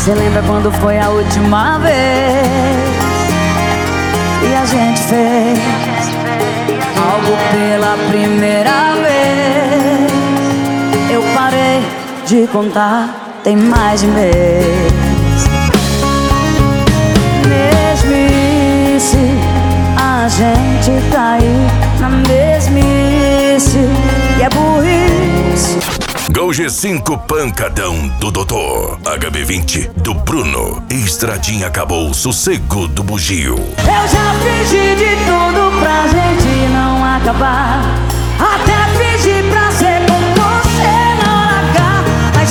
Cê lembra quando foi a última vez e a gente fez algo pela primeira vez? Eu parei de contar, tem mais de mês. Mesmice, a gente cair na mesmice e é burrice. Gol G5 pancadão do Doutor, HB20 do Bruno, Estradinha acabou, sossego do bugio. Eu já fingi de tudo pra gente não acabar, até fingi pra ser com você não largar, mas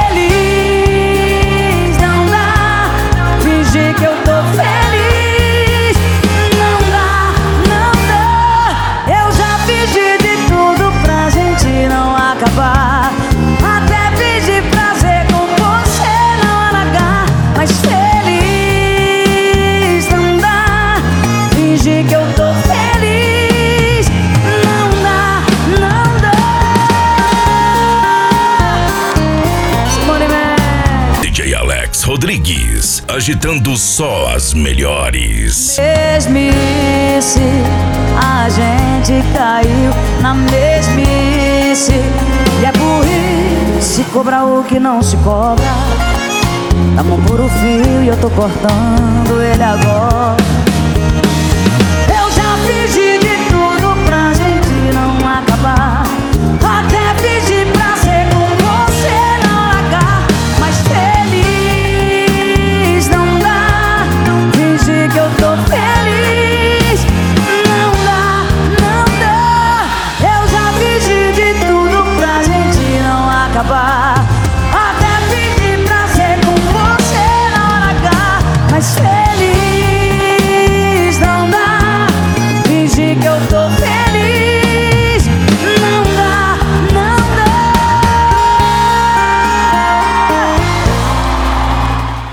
feliz não dá, fingir que eu tô feliz não dá, não dá. Eu já fingi de tudo pra gente não acabar, até fingi pra ser com você não largar, mas feliz não dá, fingir que eu tô feliz não dá, não dá. Simone Man. DJ Alex Rodrigues, agitando só as melhores. Mesmice, a gente caiu na mesmice e é burrice cobrar o que não se cobra. Tá mão por o fio e eu tô cortando ele agora. Eu já fingi de tudo pra gente não acabar, até fingi pra ser com você não largar, mas feliz não dá, fingir que eu tô feliz não dá, não dá. Eu já fingi de tudo pra gente não acabar,